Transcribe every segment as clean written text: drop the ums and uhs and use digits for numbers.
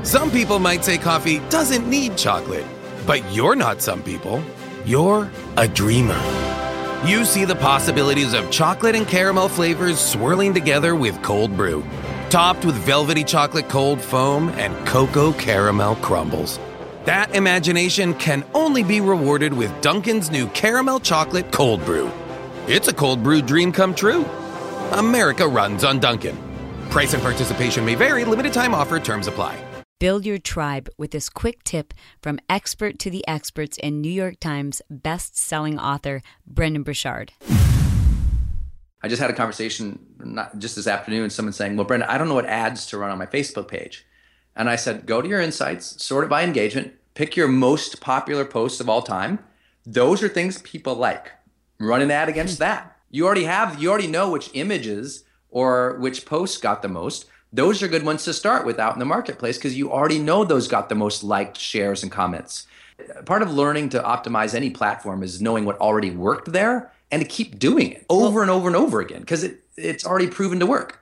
Some people might say coffee doesn't need chocolate, but you're not some people. You're a dreamer. You see the possibilities of chocolate and caramel flavors swirling together with cold brew, topped with velvety chocolate cold foam and cocoa caramel crumbles. That imagination can only be rewarded with Dunkin's new caramel chocolate cold brew. It's a cold brew dream come true. America runs on Dunkin'. Price and participation may vary. Limited time offer. Terms apply. Build your tribe with this quick tip from expert to the experts and New York Times best-selling author Brendon Burchard. I just had a conversation just this afternoon, someone saying, well, Brenda, I don't know what ads to run on my Facebook page. And I said, go to your insights, sort it by engagement, pick your most popular posts of all time. Those are things people like. Run an ad against that. You already know which images or which posts got the most. Those are good ones to start with out in the marketplace because you already know those got the most liked, shares, and comments. Part of learning to optimize any platform is knowing what already worked there and to keep doing it over and over and over again because it's already proven to work.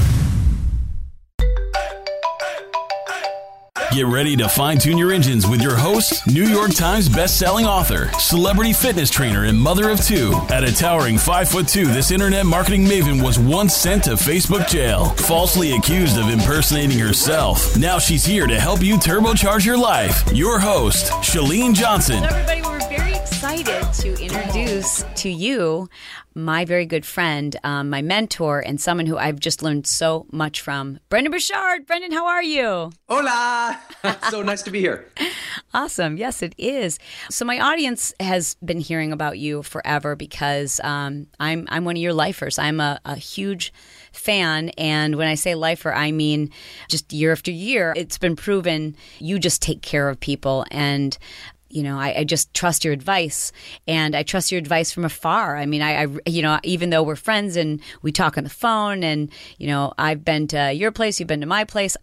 Get ready to fine-tune your engines with your host, New York Times best-selling author, celebrity fitness trainer, and mother of two. At a towering 5'2", this internet marketing maven was once sent to Facebook jail, falsely accused of impersonating herself. Now she's here to help you turbocharge your life. Your host, Chalene Johnson. Hello, everybody. We're very excited to introduce to you my very good friend, my mentor, and someone who I've just learned so much from, Brendon Burchard. Brendon, how are you? Hola! So nice to be here. Awesome. Yes, it is. So my audience has been hearing about you forever because I'm one of your lifers. I'm a huge fan. And when I say lifer, I mean just year after year, it's been proven you just take care of people. And you know, I just trust your advice, and I trust your advice from afar. I mean, I even though we're friends and we talk on the phone, and you know, I've been to your place, you've been to my place,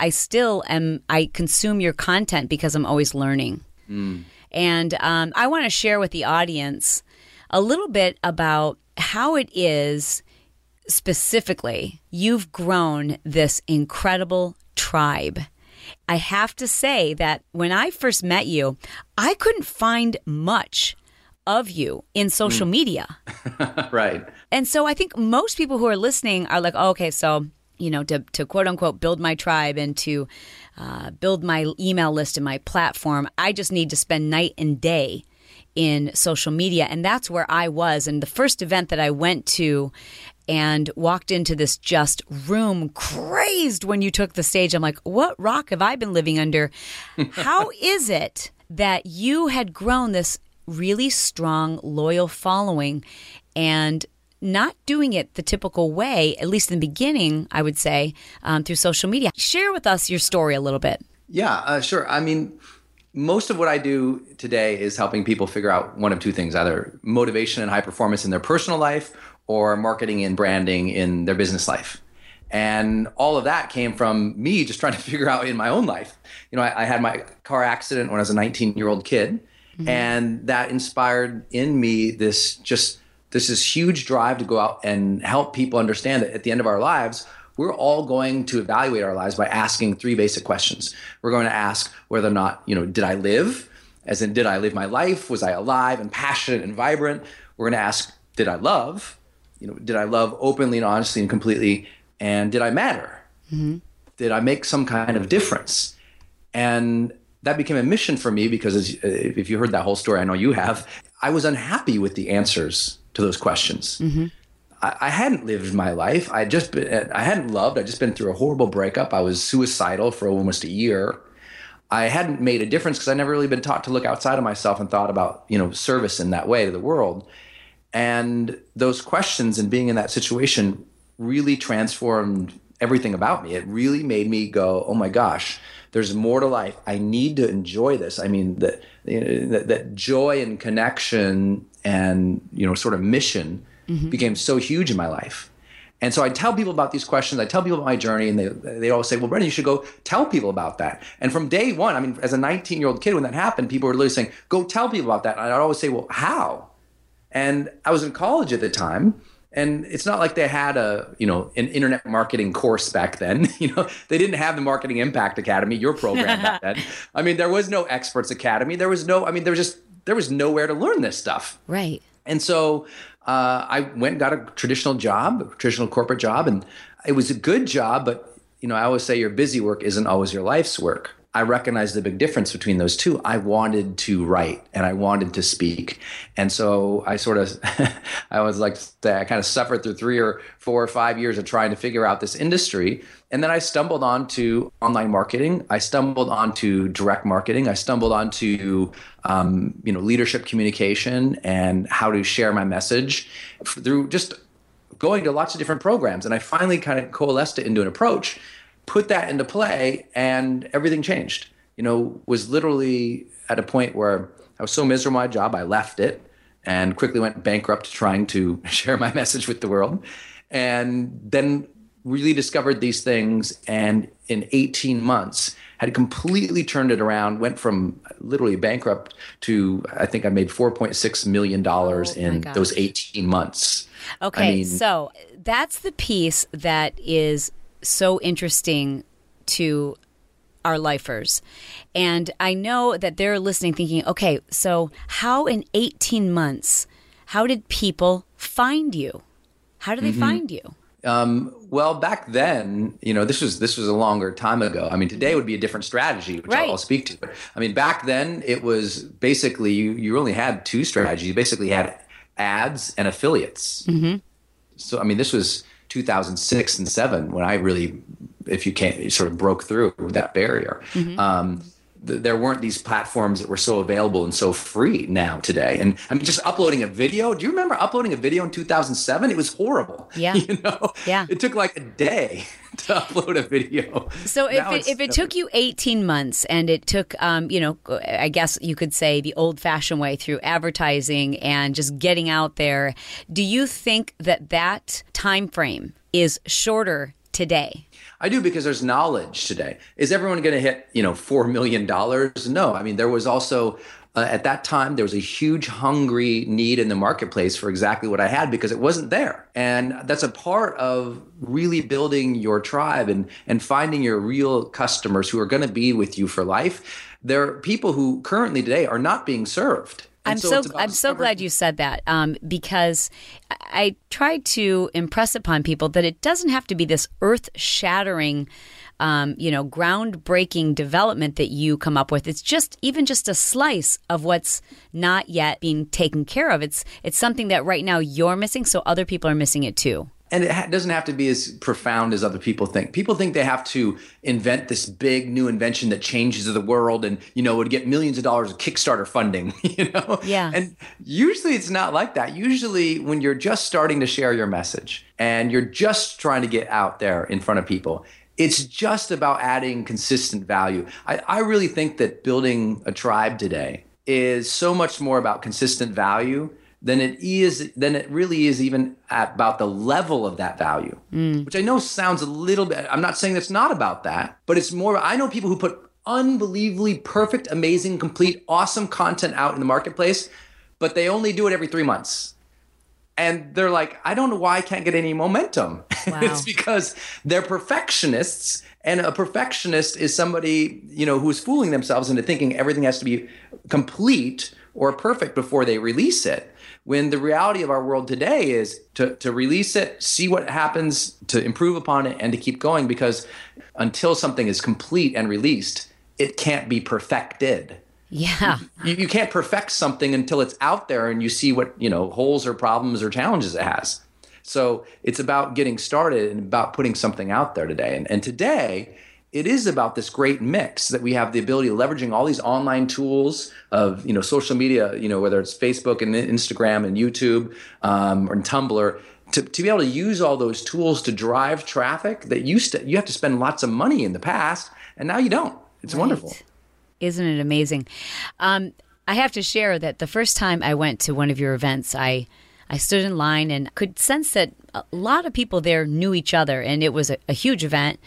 I consume your content because I'm always learning. And I want to share with the audience a little bit about how it is specifically you've grown this incredible tribe. I have to say that when I first met you, I couldn't find much of you in social media. Right. And so I think most people who are listening are like, oh, okay, so, you know, to quote unquote build my tribe and to build my email list and my platform, I just need to spend night and day in social media. And that's where I was. And the first event that I went to and walked into this just room crazed when you took the stage. I'm like, what rock have I been living under? How is it that you had grown this really strong, loyal following and not doing it the typical way, at least in the beginning, I would say, through social media? Share with us your story a little bit. Yeah, sure. I mean, most of what I do today is helping people figure out one of two things, either motivation and high performance in their personal life or marketing and branding in their business life. And all of that came from me just trying to figure out in my own life. You know, I had my car accident when I was a 19-year-old kid, and that inspired in me this huge drive to go out and help people understand that at the end of our lives, we're all going to evaluate our lives by asking three basic questions. We're going to ask whether or not, you know, did I live? As in, did I live my life? Was I alive and passionate and vibrant? We're going to ask, did I love? You know, did I love openly and honestly and completely? And did I matter? Did I make some kind of difference? And that became a mission for me because if you heard that whole story, I know you have, I was unhappy with the answers to those questions. I hadn't lived my life. I hadn't loved. I'd just been through a horrible breakup. I was suicidal for almost a year. I hadn't made a difference because I'd never really been taught to look outside of myself and thought about, you know, service in that way to the world. And those questions and being in that situation really transformed everything about me. It really made me go, oh my gosh, there's more to life. I need to enjoy this. I mean, that joy and connection and, you know, sort of mission became so huge in my life. And so I tell people about these questions. I tell people about my journey, and they always say, well, Brendon, you should go tell people about that. And from day one, I mean, as a 19-year-old kid, when that happened, people were literally saying, go tell people about that. And I'd always say, well, how? And I was in college at the time, And it's not like they had an internet marketing course back then. They didn't have the Marketing Impact Academy, your program back then. I mean, there was no Experts Academy. There was nowhere to learn this stuff. Right. And so I went and got a traditional corporate job, and it was a good job, but I always say your busy work isn't always your life's work. I recognized the big difference between those two. I wanted to write and I wanted to speak. And so I I always like to say I kind of suffered through 3 or 4 or 5 years of trying to figure out this industry. And then I stumbled onto online marketing. I stumbled onto direct marketing. I stumbled onto leadership communication and how to share my message through just going to lots of different programs. And I finally kind of coalesced it into an approach, put that into play, and everything changed. Was literally at a point where I was so miserable in my job, I left it and quickly went bankrupt trying to share my message with the world. And then really discovered these things, and in 18 months had completely turned it around, went from literally bankrupt to, I think I made $4.6 million in those 18 months. Okay, so that's the piece that is so interesting to our lifers. And I know that they're listening thinking, okay, so how in 18 months, how did people find you? How did they find you? Well, back then, this was a longer time ago. I mean, today would be a different strategy, which I'll speak to. But I mean, back then it was basically you only had 2 strategies. You basically had ads and affiliates. Mm-hmm. So, I mean, this was 2006 and 2007 when I really, if you can't, sort of broke through that barrier. Mm-hmm. There weren't these platforms that were so available and so free now today. And I mean, just uploading a video. Do you remember uploading a video in 2007? It was horrible. Yeah. Yeah. It took like a day to upload a video. So if it took you 18 months and it took, I guess you could say the old fashioned way through advertising and just getting out there, do you think that time frame is shorter today? I do, because there's knowledge today. Is everyone going to hit, $4 million? No. I mean, there was also, at that time, there was a huge hungry need in the marketplace for exactly what I had, because it wasn't there. And that's a part of really building your tribe and finding your real customers who are going to be with you for life. There are people who currently today are not being served. I'm so glad you said that, because I tried to impress upon people that it doesn't have to be this earth-shattering, groundbreaking development that you come up with. It's just a slice of what's not yet being taken care of. It's something that right now you're missing, so other people are missing it too. And it doesn't have to be as profound as other people think. People think they have to invent this big new invention that changes the world and, would get millions of dollars of Kickstarter funding, Yeah. And usually it's not like that. Usually when you're just starting to share your message and you're just trying to get out there in front of people, it's just about adding consistent value. I really think that building a tribe today is so much more about consistent value than it really is even about the level of that value, which I know sounds a little bit, I'm not saying it's not about that, but it's more, I know people who put unbelievably perfect, amazing, complete, awesome content out in the marketplace, but they only do it every 3 months. And they're like, I don't know why I can't get any momentum. Wow. It's because they're perfectionists, and a perfectionist is somebody, who's fooling themselves into thinking everything has to be complete or perfect before they release it. When the reality of our world today is to release it, see what happens, to improve upon it, and to keep going, because until something is complete and released, it can't be perfected. Yeah. You can't perfect something until it's out there and you see what, holes or problems or challenges it has. So it's about getting started and about putting something out there today. And today, it is about this great mix that we have the ability of leveraging all these online tools of, social media, whether it's Facebook and Instagram and YouTube or Tumblr, to be able to use all those tools to drive traffic that you have to spend lots of money in the past, and now you don't. It's wonderful. Isn't it amazing? I have to share that the first time I went to one of your events, I stood in line and could sense that a lot of people there knew each other, and it was a huge event.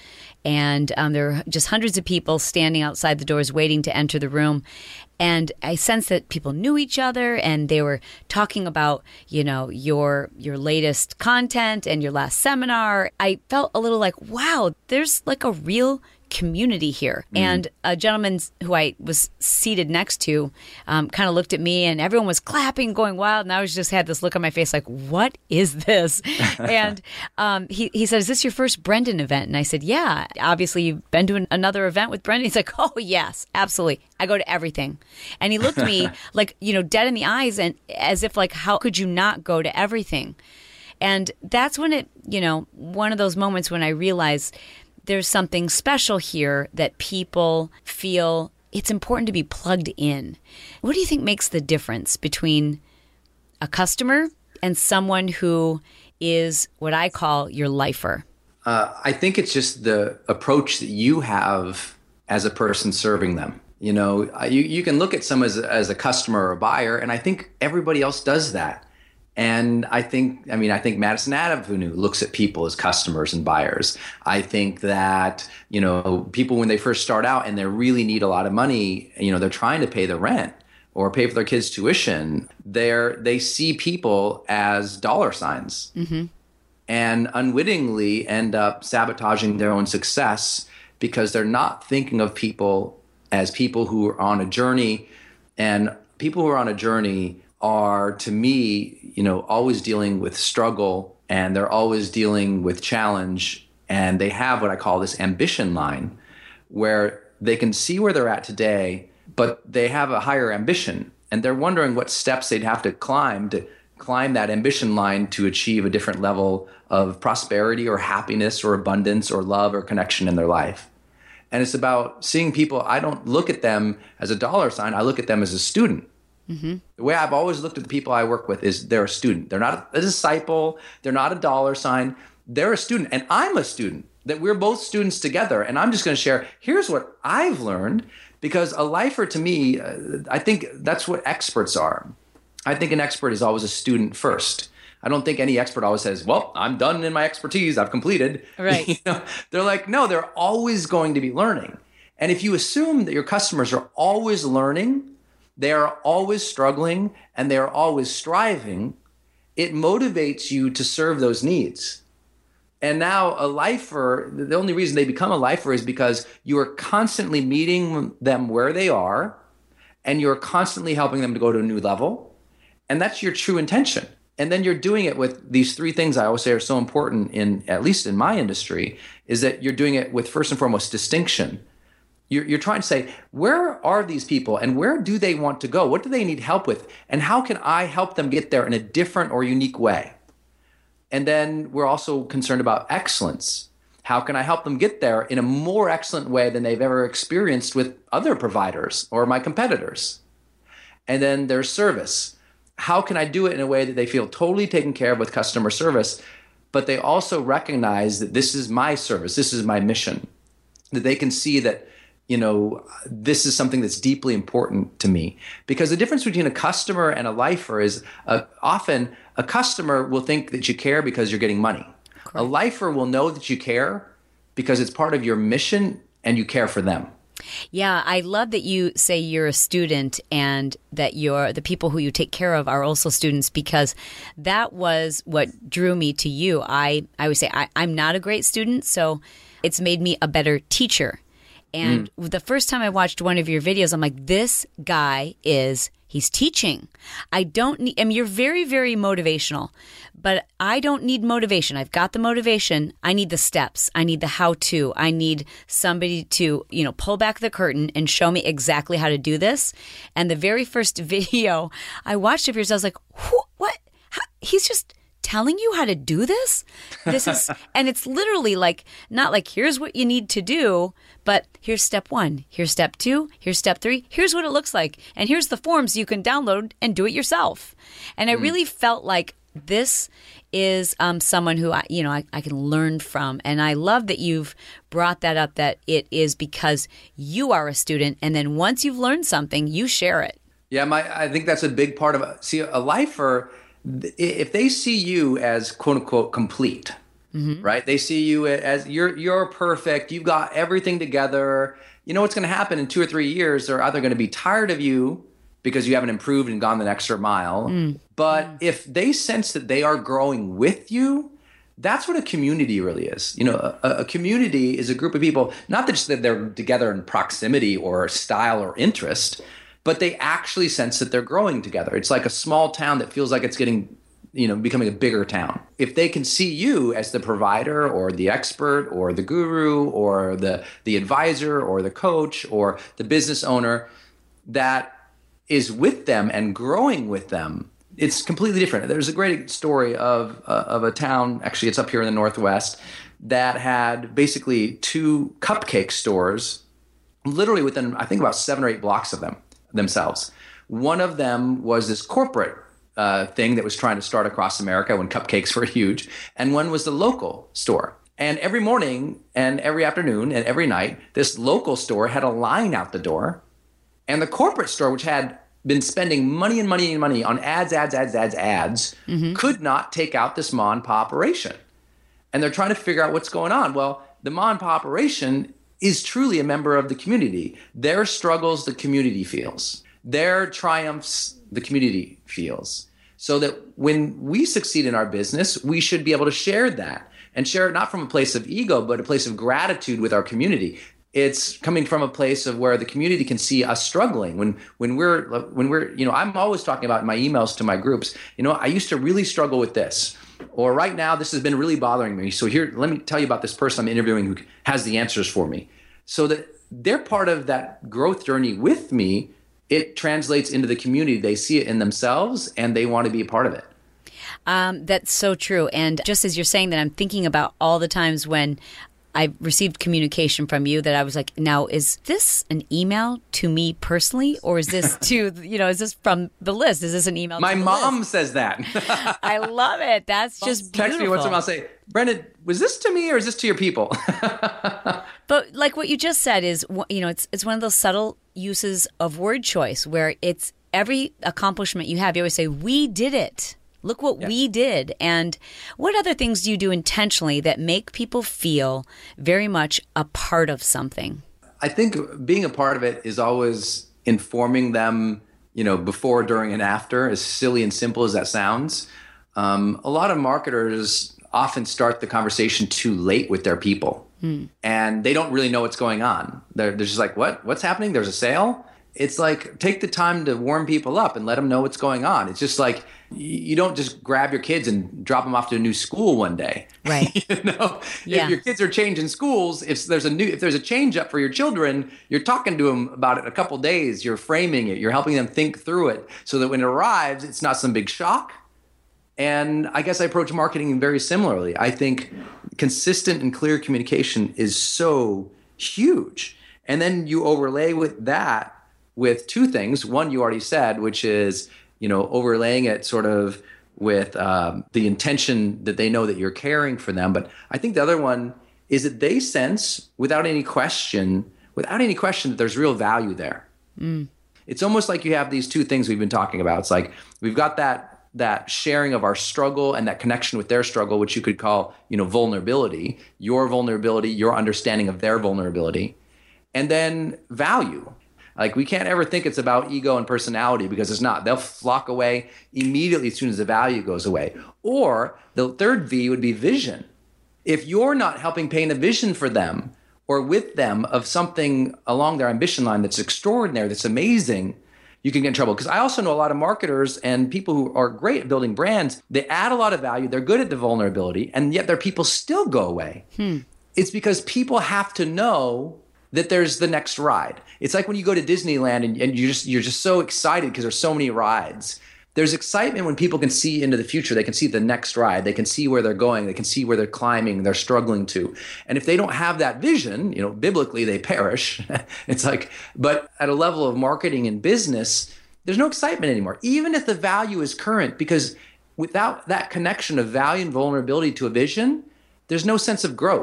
And there were just hundreds of people standing outside the doors waiting to enter the room. And I sensed that people knew each other, and they were talking about, your latest content and your last seminar. I felt a little like, wow, there's like a real community here. And a gentleman who I was seated next to kind of looked at me, and everyone was clapping, going wild. And I just had this look on my face like, what is this? And he said, is this your first Brendon event? And I said, yeah. Obviously, you've been to another event with Brendon? He's like, oh, yes, absolutely. I go to everything. And he looked at me like, dead in the eyes, and as if like, how could you not go to everything? And that's when it, one of those moments when I realized there's something special here, that people feel it's important to be plugged in. What do you think makes the difference between a customer and someone who is what I call your lifer? I think it's just the approach that you have as a person serving them. You can look at someone as a customer or a buyer, and I think everybody else does that. And I think Madison Avenue looks at people as customers and buyers. I think that, people when they first start out and they really need a lot of money, they're trying to pay the rent or pay for their kids' tuition. They see people as dollar signs and unwittingly end up sabotaging their own success because they're not thinking of people as people who are on a journey. And people who are on a journey are, to me, always dealing with struggle, and they're always dealing with challenge, and they have what I call this ambition line, where they can see where they're at today, but they have a higher ambition, and they're wondering what steps they'd have to climb that ambition line to achieve a different level of prosperity or happiness or abundance or love or connection in their life. And it's about seeing people. I don't look at them as a dollar sign. I look at them as a student. The way I've always looked at the people I work with is they're a student. They're not a disciple. They're not a dollar sign. They're a student. And I'm a student. That we're both students together. And I'm just going to share, here's what I've learned. Because a lifer, to me, I think that's what experts are. I think an expert is always a student first. I don't think any expert always says, well, I'm done in my expertise. I've completed. Right. They're like, no, they're always going to be learning. And if you assume that your customers are always learning, they are always struggling, and they are always striving, it motivates you to serve those needs. And now a lifer, the only reason they become a lifer is because you are constantly meeting them where they are, and you're constantly helping them to go to a new level. And that's your true intention. And then you're doing it with these three things I always say are so important, at least in my industry, is that you're doing it with, first and foremost, distinction. You're trying to say, where are these people and where do they want to go? What do they need help with? And how can I help them get there in a different or unique way? And then we're also concerned about excellence. How can I help them get there in a more excellent way than they've ever experienced with other providers or my competitors? And then there's service. How can I do it in a way that they feel totally taken care of with customer service, but they also recognize that this is my service, this is my mission, that they can see that this is something that's deeply important to me. Because the difference between a customer and a lifer is often a customer will think that you care because you're getting money. Correct. A lifer will know that you care because it's part of your mission and you care for them. Yeah, I love that you say you're a student and that the people who you take care of are also students, because that was what drew me to you. I always say I'm not a great student, so it's made me a better teacher. And the first time I watched one of your videos, I'm like, this guy he's teaching. You're very, very motivational, but I don't need motivation. I've got the motivation. I need the steps. I need the how-to. I need somebody to, pull back the curtain and show me exactly how to do this. And the very first video I watched of yours, I was like, what? He's just telling you how to do this? And it's literally like, not like, here's what you need to do, but here's step 1, here's step 2, here's step 3, here's what it looks like, and here's the forms you can download and do it yourself. And I really felt like this is someone who I can learn from. And I love that you've brought that up, that it is because you are a student, and then once you've learned something, you share it. Yeah, I think that's a big part of it. See, a lifer, if they see you as quote unquote complete, right? They see you as you're perfect. You've got everything together. You know what's going to happen in 2 or 3 years? They're either going to be tired of you because you haven't improved and gone the extra mile. But if they sense that they are growing with you, that's what a community really is. You know, a community is a group of people, not just that they're together in proximity or style or interest, but they actually sense that they're growing together. It's like a small town that feels like it's getting, becoming a bigger town. If they can see you as the provider or the expert or the guru or the advisor or the coach or the business owner that is with them and growing with them, it's completely different. There's a great story of a town, actually it's up here in the Northwest, that had basically 2 cupcake stores literally within, I think, about 7 or 8 blocks of themselves. One of them was this corporate thing that was trying to start across America when cupcakes were huge, and one was the local store. And every morning and every afternoon and every night, this local store had a line out the door, and the corporate store, which had been spending money on ads, could not take out this mom and pop operation. And they're trying to figure out what's going on. Well, the mom and pop operation is truly a member of the community. Their struggles, the community feels. Their triumphs, the community feels. So that when we succeed in our business, we should be able to share that, and share it not from a place of ego, but a place of gratitude with our community. It's coming from a place of where the community can see us struggling. When we're, I'm always talking about in my emails to my groups, I used to really struggle with this, or right now this has been really bothering me. So here, let me tell you about this person I'm interviewing who has the answers for me. So that they're part of that growth journey with me. It translates into the community. They see it in themselves and they want to be a part of it. That's so true. And just as you're saying that, I'm thinking about all the times when I received communication from you that I was like, now, is this an email to me personally, or is this to, is this from the list? Is this an email My to the mom list? says that. I love it. That's just beautiful. Text me once in a while, say, Brendan, was this to me or is this to your people? But like what you just said is, it's one of those subtle uses of word choice where it's every accomplishment you have, you always say, we did it. Look what we did. And what other things do you do intentionally that make people feel very much a part of something? I think being a part of it is always informing them, before, during, and after, as silly and simple as that sounds. A lot of marketers often start the conversation too late with their people. And they don't really know what's going on. They're just like, what's happening? There's a sale? It's like, take the time to warm people up and let them know what's going on. It's just like, you don't just grab your kids and drop them off to a new school one day. Right. If your kids are changing schools, if there's a change up for your children, you're talking to them about it a couple days. You're framing it. You're helping them think through it so that when it arrives, it's not some big shock. And I guess I approach marketing very similarly. I think consistent and clear communication is so huge. And then you overlay with that with 2 things. One, you already said, which is, overlaying it sort of with the intention that they know that you're caring for them. But I think the other one is that they sense without any question that there's real value there. It's almost like you have these 2 things we've been talking about. It's like we've got that sharing of our struggle and that connection with their struggle, which you could call, vulnerability, your understanding of their vulnerability, and then value. Like, we can't ever think it's about ego and personality, because it's not. They'll flock away immediately as soon as the value goes away. Or the third V would be vision. If you're not helping paint a vision for them or with them of something along their ambition line that's extraordinary, that's amazing, you can get in trouble. Because I also know a lot of marketers and people who are great at building brands. They add a lot of value. They're good at the vulnerability, and yet their people still go away. It's because people have to know that there's the next ride. It's like when you go to Disneyland and you're just so excited because there's so many rides. There's excitement when people can see into the future. They can see the next ride. They can see where they're going. They can see where they're climbing, they're struggling to. And if they don't have that vision, biblically they perish. It's like, but at a level of marketing and business, there's no excitement anymore, even if the value is current, because without that connection of value and vulnerability to a vision, there's no sense of growth.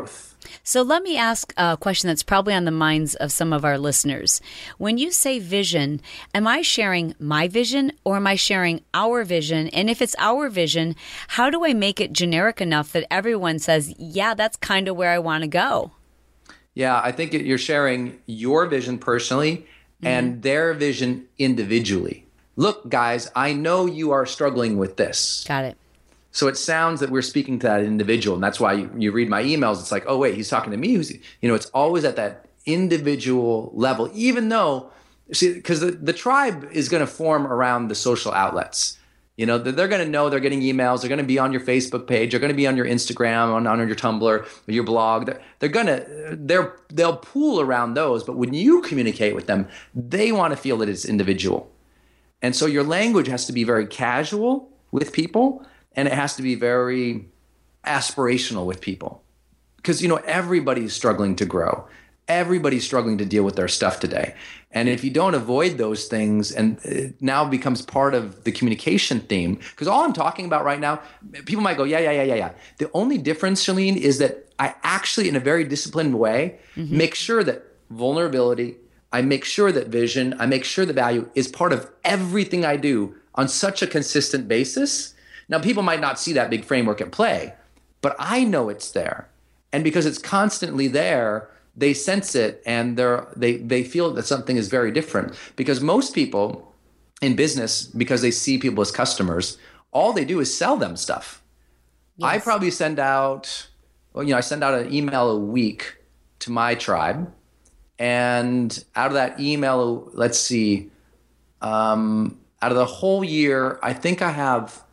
So let me ask a question that's probably on the minds of some of our listeners. When you say vision, am I sharing my vision or am I sharing our vision? And if it's our vision, how do I make it generic enough that everyone says, yeah, that's kind of where I want to go? Yeah, I think you're sharing your vision personally and their vision individually. Look, guys, I know you are struggling with this. Got it. So it sounds that we're speaking to that individual. And that's why you read my emails. It's like, oh, wait, he's talking to me. It's always at that individual level, even though, because the tribe is going to form around the social outlets. They're going to know they're getting emails. They're going to be on your Facebook page. They're going to be on your Instagram, on your Tumblr, or your blog. They'll pool around those. But when you communicate with them, they want to feel that it's individual. And so your language has to be very casual with people. And it has to be very aspirational with people because, everybody's struggling to grow. Everybody's struggling to deal with their stuff today. And if you don't avoid those things, and it now becomes part of the communication theme, because all I'm talking about right now, people might go, yeah. The only difference, Chalene, is that I actually, in a very disciplined way, make sure that vulnerability, I make sure that vision, I make sure the value is part of everything I do on such a consistent basis. Now, people might not see that big framework at play, but I know it's there. And because it's constantly there, they sense it and they feel that something is very different. Because most people in business, because they see people as customers, all they do is sell them stuff. Yes. I probably send out an email a week to my tribe. And out of that email, let's see, out of the whole year, I think I have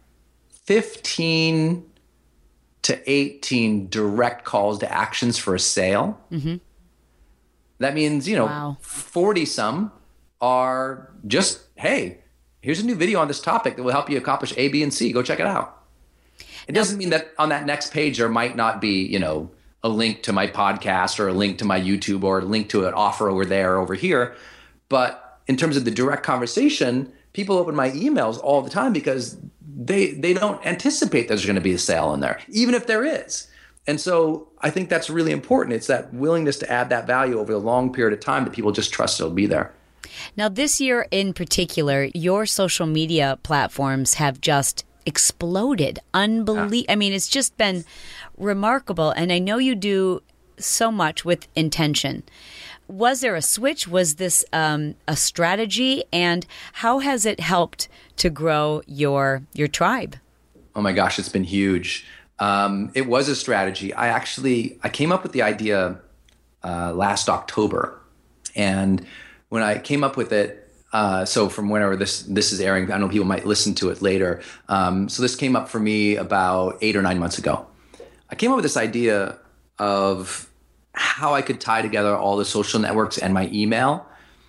15 to 18 direct calls to actions for a sale. Mm-hmm. That means, wow. 40 some are just, hey, here's a new video on this topic that will help you accomplish A, B, and C. Go check it out. It doesn't mean that on that next page there might not be, a link to my podcast or a link to my YouTube or a link to an offer over there, over here. But in terms of the direct conversation, people open my emails all the time because they don't anticipate there's going to be a sale in there, even if there is. And so I think that's really important. It's that willingness to add that value over a long period of time that people just trust it'll be there. Now, this year in particular, your social media platforms have just exploded. I mean, it's just been remarkable. And I know you do so much with intention. Was there a switch? Was this a strategy? And how has it helped to grow your tribe? Oh my gosh, it's been huge. It was a strategy. I came up with the idea last October. And when I came up with it, so from whenever this is airing, I know people might listen to it later. So this came up for me about 8 or 9 months ago. I came up with this idea of how I could tie together all the social networks and my email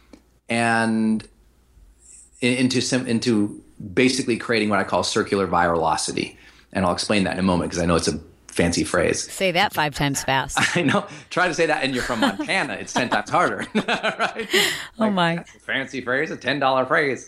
and into basically creating what I call circular viralocity. And I'll explain that in a moment because I know it's a fancy phrase. Say that 5 times fast. I know. Try to say that and you're from Montana. It's 10 times harder. Right? Oh my. That's a fancy phrase, a $10 phrase.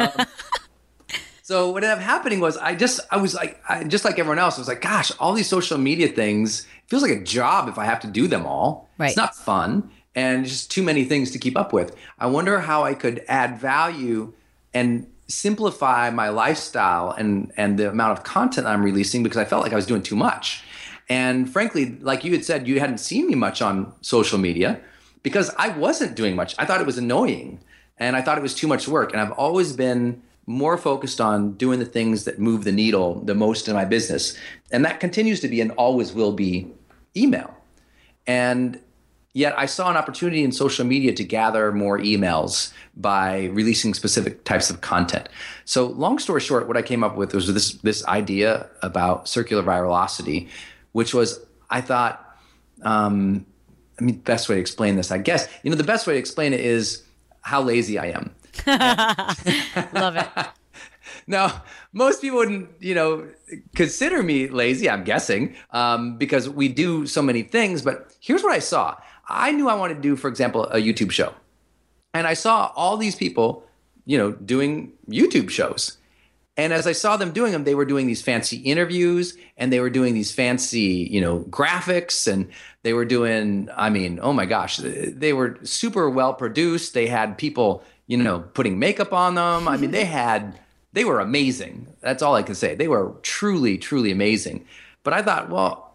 So what ended up happening was I was like everyone else, I was like, gosh, all these social media things, it feels like a job if I have to do them all. Right. It's not fun. And just too many things to keep up with. I wonder how I could add value and simplify my lifestyle and the amount of content I'm releasing because I felt like I was doing too much. And frankly, like you had said, you hadn't seen me much on social media because I wasn't doing much. I thought it was annoying and I thought it was too much work. And I've always been more focused on doing the things that move the needle the most in my business. And that continues to be and always will be email. And yet I saw an opportunity in social media to gather more emails by releasing specific types of content. So long story short, what I came up with was this idea about circular viralocity, which was, I thought, best way to explain this, I guess, the best way to explain it is how lazy I am. Love it. Now, most people wouldn't, consider me lazy, I'm guessing, because we do so many things. But here's what I saw. I knew I wanted to do, for example, a YouTube show. And I saw all these people, doing YouTube shows. And as I saw them doing them, they were doing these fancy interviews and they were doing these fancy, graphics, and they were doing, oh my gosh, they were super well produced. They had people, putting makeup on them. They were amazing. That's all I can say. They were truly, truly amazing. But I thought, well,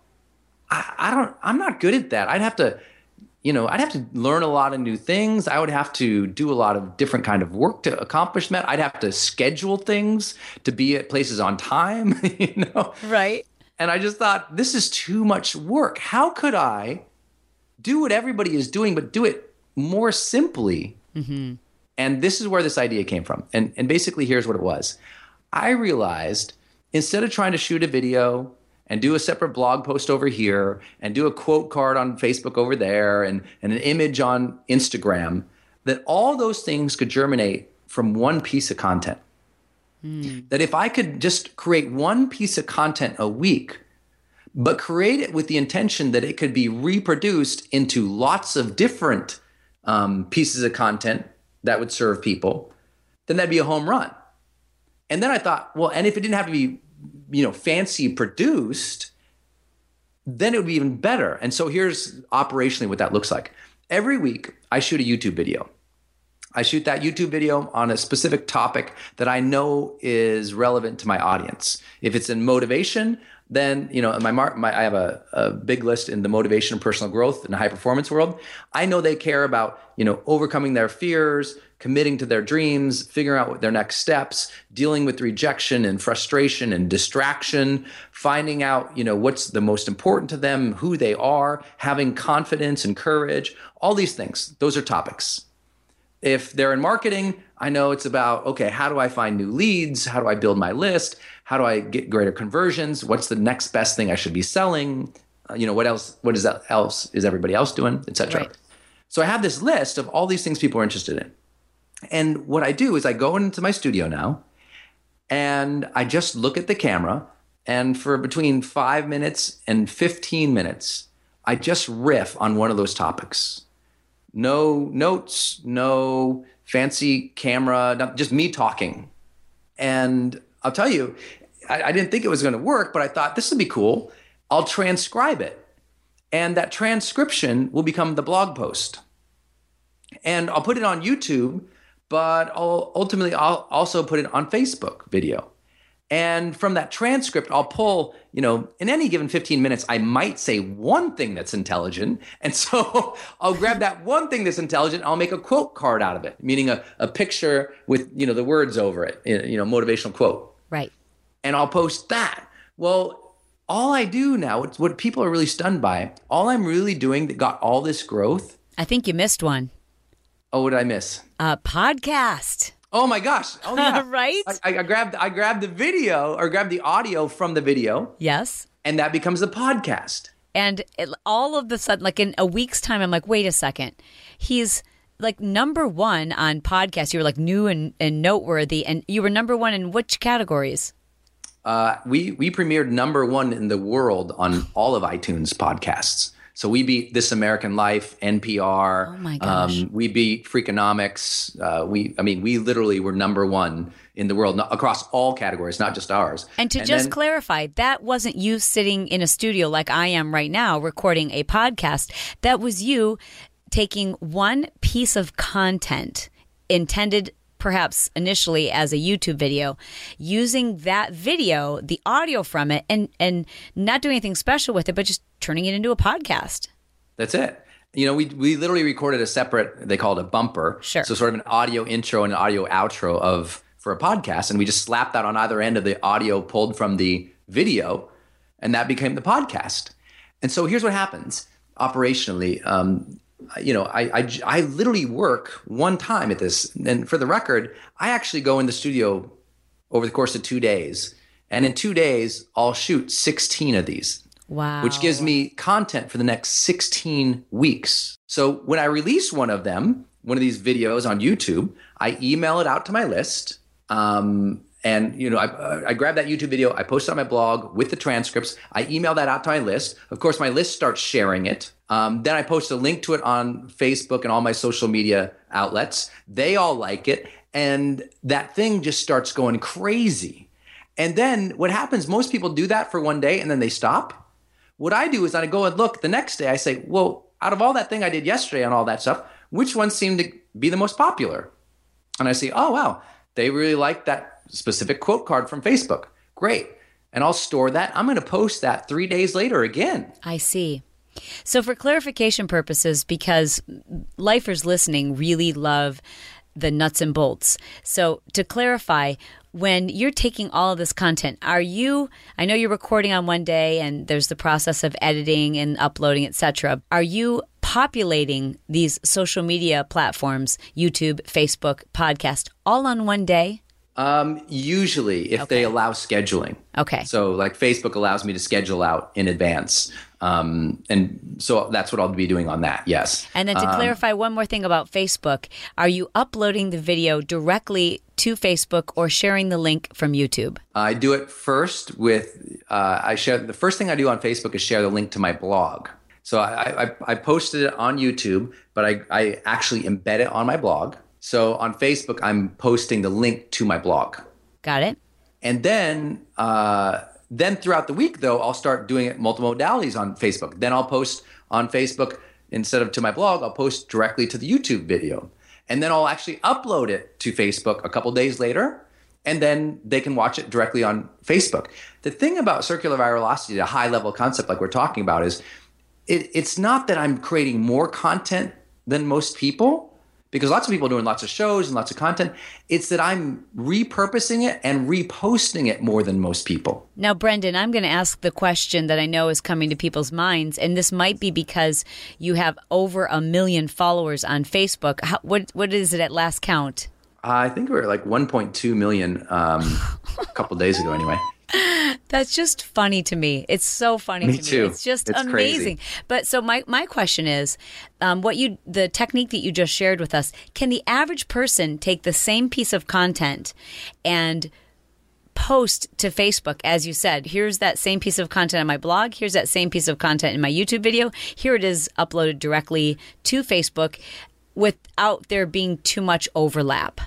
I'm not good at that. I'd have to learn a lot of new things. I would have to do a lot of different kind of work to accomplish that. I'd have to schedule things to be at places on time, Right. And I just thought, this is too much work. How could I do what everybody is doing, but do it more simply? Mm-hmm. And this is where this idea came from. And basically, here's what it was. I realized instead of trying to shoot a video and do a separate blog post over here and do a quote card on Facebook over there and an image on Instagram, that all those things could germinate from one piece of content. That if I could just create one piece of content a week, but create it with the intention that it could be reproduced into lots of different pieces of content that would serve people, then that'd be a home run. And then I thought, well, and if it didn't have to be fancy produced, then it would be even better. And so here's operationally what that looks like. Every week, I shoot a YouTube video. I shoot that YouTube video on a specific topic that I know is relevant to my audience. If it's in motivation, then, I have a big list in the motivation and personal growth in the high performance world. I know they care about, overcoming their fears, committing to their dreams, figuring out what their next steps, dealing with rejection and frustration and distraction, finding out, what's the most important to them, who they are, having confidence and courage, all these things. Those are topics. If they're in marketing, I know it's about, okay, how do I find new leads? How do I build my list? How do I get greater conversions? What's the next best thing I should be selling? What else is everybody else doing, et cetera. Right. So I have this list of all these things people are interested in. And what I do is I go into my studio now and I just look at the camera, and for between 5 minutes and 15 minutes, I just riff on one of those topics. No notes, no fancy camera, just me talking. And I'll tell you, I didn't think it was going to work, but I thought this would be cool. I'll transcribe it. And that transcription will become the blog post. And I'll put it on YouTube, but I'll also put it on Facebook video. And from that transcript, I'll pull, in any given 15 minutes, I might say one thing that's intelligent. And so I'll grab that one thing that's intelligent. I'll make a quote card out of it, meaning a picture with, the words over it, motivational quote. Right. And I'll post that. Well, all I do now, it's what people are really stunned by. All I'm really doing that got all this growth. I think you missed one. Oh, what did I miss? A podcast. Oh my gosh! Oh yeah, right. I grabbed the video or grabbed the audio from the video. Yes, and that becomes the podcast. And all of a sudden, like in a week's time, I'm like, wait a second, he's like number one on podcasts. You were like new and noteworthy, and you were number one in which categories? We premiered number one in the world on all of iTunes podcasts. So we beat This American Life, NPR. Oh my gosh. We beat Freakonomics. We literally were number one in the world across all categories, not just ours. And to clarify, that wasn't you sitting in a studio like I am right now recording a podcast. That was you taking one piece of content intended perhaps initially as a YouTube video, using that video, the audio from it, and not doing anything special with it, but just turning it into a podcast. That's it. We literally recorded a separate, they call it a bumper. Sure. So sort of an audio intro and an audio outro for a podcast. And we just slapped that on either end of the audio pulled from the video, and that became the podcast. And so here's what happens operationally. I literally work one time at this. And for the record, I actually go in the studio over the course of 2 days. And in 2 days, I'll shoot 16 of these. Wow. Which gives me content for the next 16 weeks. So when I release one of these videos on YouTube, I email it out to my list. I grab that YouTube video, I post it on my blog with the transcripts. I email that out to my list. Of course, my list starts sharing it. Then I post a link to it on Facebook and all my social media outlets. They all like it. And that thing just starts going crazy. And then what happens, most people do that for one day and then they stop. What I do is I go and look the next day. I say, well, out of all that thing I did yesterday and all that stuff, which ones seem to be the most popular? And I say, oh, wow, they really like that specific quote card from Facebook. Great. And I'll store that. I'm going to post that 3 days later again. I see. So for clarification purposes, because lifers listening really love the nuts and bolts. So to clarify, when you're taking all of this content, I know you're recording on one day and there's the process of editing and uploading, etc. Are you populating these social media platforms, YouTube, Facebook, podcast, all on one day? Usually, if they allow scheduling. Okay. So like Facebook allows me to schedule out in advance. And so that's what I'll be doing on that. Yes. And then to clarify one more thing about Facebook, are you uploading the video directly to Facebook or sharing the link from YouTube? I do it first with, the first thing I do on Facebook is share the link to my blog. So I posted it on YouTube, but I actually embed it on my blog. So on Facebook, I'm posting the link to my blog. Got it. And then throughout the week, though, I'll start doing it multiple modalities on Facebook. Then I'll post on Facebook instead of to my blog, I'll post directly to the YouTube video. And then I'll actually upload it to Facebook a couple days later, and then they can watch it directly on Facebook. The thing about circular virality, the high-level concept like we're talking about, is it's not that I'm creating more content than most people, because lots of people are doing lots of shows and lots of content. It's that I'm repurposing it and reposting it more than most people. Now, Brendan, I'm going to ask the question that I know is coming to people's minds, and this might be because you have over 1 million followers on Facebook. What is it at last count? I think we were like 1.2 million a couple days ago anyway. That's just funny to me. It's so funny to me. Too. It's just it's amazing. Crazy. But so my question is, the technique that you just shared with us, can the average person take the same piece of content and post to Facebook, as you said, here's that same piece of content on my blog, here's that same piece of content in my YouTube video, here it is uploaded directly to Facebook without there being too much overlap?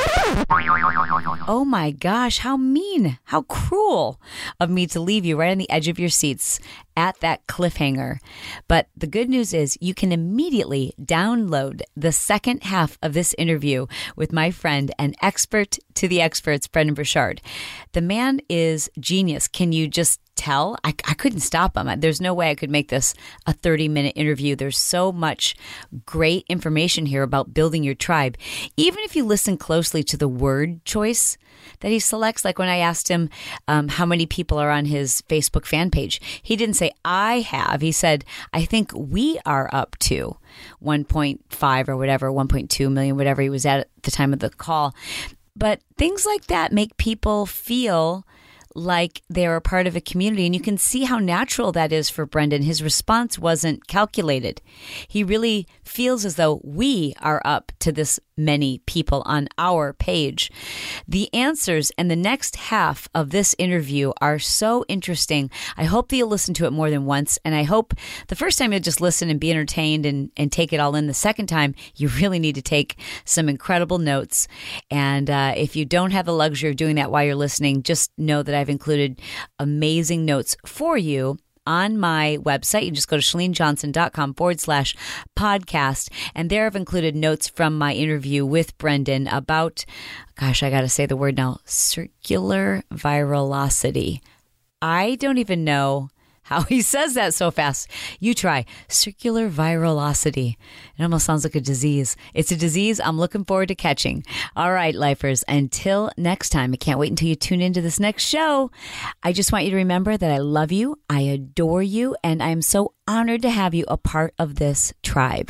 Oh my gosh, how mean, how cruel of me to leave you right on the edge of your seats at that cliffhanger. But the good news is you can immediately download the second half of this interview with my friend and expert to the experts, Brendon Burchard. The man is genius. Can you just tell? I couldn't stop him. There's no way I could make this a 30-minute interview. There's so much great information here about building your tribe. Even if you listen closely to the word choice that he selects, like when I asked him how many people are on his Facebook fan page, he didn't say, I have. He said, I think we are up to 1.5 or whatever, 1.2 million, whatever he was at the time of the call. But things like that make people feel like they're a part of a community. And you can see how natural that is for Brendan. His response wasn't calculated. He really feels as though we are up to this many people on our page. The answers and the next half of this interview are so interesting. I hope that you'll listen to it more than once. And I hope the first time you'll just listen and be entertained and take it all in. The second time, you really need to take some incredible notes. And if you don't have the luxury of doing that while you're listening, just know that I've included amazing notes for you on my website. You just go to ChaleneJohnson.com/podcast. And there I've included notes from my interview with Brendan about, gosh, I got to say the word now, circular virality. I don't even know how he says that so fast. You try. Circular virality. It almost sounds like a disease. It's a disease I'm looking forward to catching. All right, lifers, until next time, I can't wait until you tune into this next show. I just want you to remember that I love you, I adore you, and I'm so honored to have you a part of this tribe.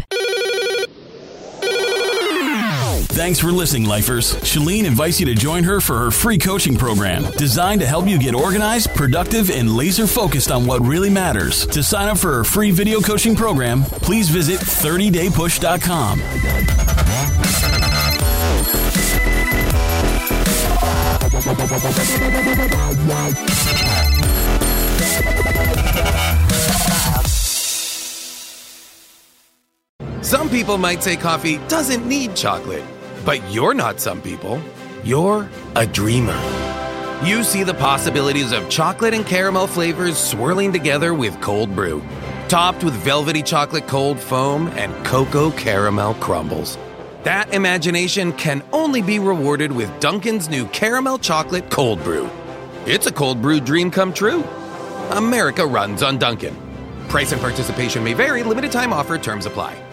Thanks for listening, lifers. Chalene invites you to join her for her free coaching program designed to help you get organized, productive, and laser focused on what really matters. To sign up for her free video coaching program, please visit 30daypush.com. Some people might say coffee doesn't need chocolate, but you're not some people. You're a dreamer. You see the possibilities of chocolate and caramel flavors swirling together with cold brew, topped with velvety chocolate cold foam and cocoa caramel crumbles. That imagination can only be rewarded with Dunkin's new caramel chocolate cold brew. It's a cold brew dream come true. America runs on Dunkin'. Price and participation may vary. Limited time offer. Terms apply.